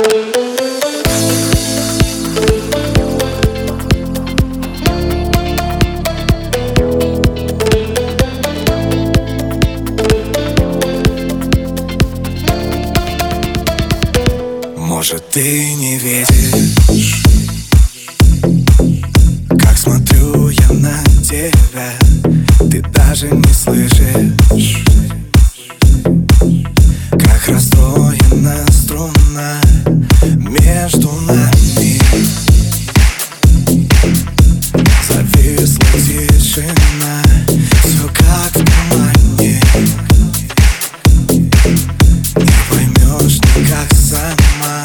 Может, ты не видишь, как смотрю я на тебя. Ты даже не слышишь, как расстроена струна между нами. Зависла тишина, все как в тумане. Не поймешь никак сама.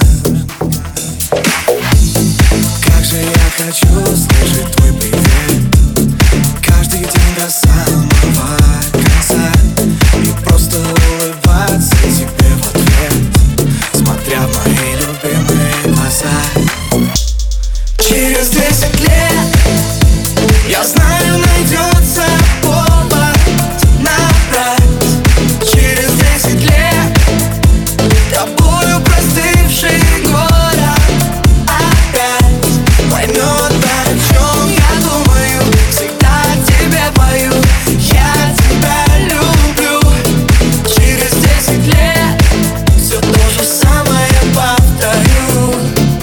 Как же я хочу слышать твой привет каждый день до самого конца и просто улыбаться тебе в ответ, смотря в мои любимые глаза. Через 10 лет, я знаю, найдется повод набрать. Через 10 лет тобою простывший город опять поймет, о чем я думаю. Всегда тебе пою, я тебя люблю. Через 10 лет все то же самое повторю.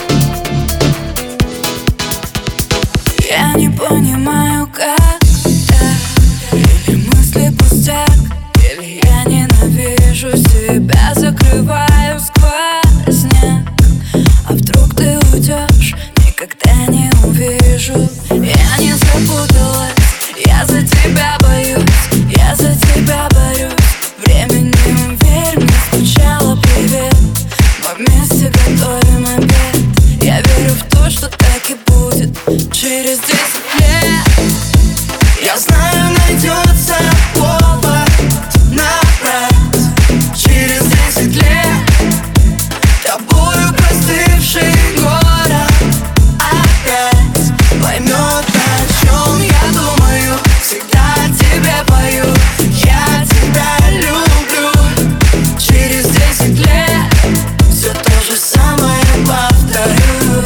Я не понимаю, как так. Или мысли пустяк, или я ненавижу себя, закрываю сквозняк. А вдруг ты уйдешь, никогда не увижу. Я не запуталась, я за тебя боюсь, я за тебя борюсь. Временем, верь мне, скучала, привет. Мы вместе готовим обед. Я верю в то, что так и будет. Через 10 лет, я знаю, найдется повод набрать. Через 10 лет тобою простывший город опять поймет, о чем я думаю. Всегда тебе пою, я тебя люблю. Через 10 лет все то же самое повторю.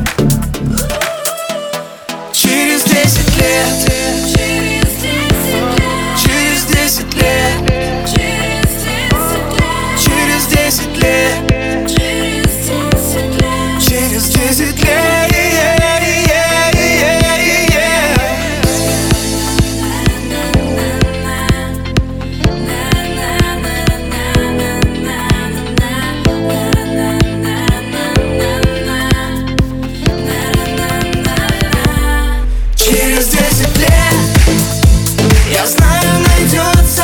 Через 10 лет, через 10 лет, через 10 лет, через 10 лет. Через 10 лет, я знаю, найдется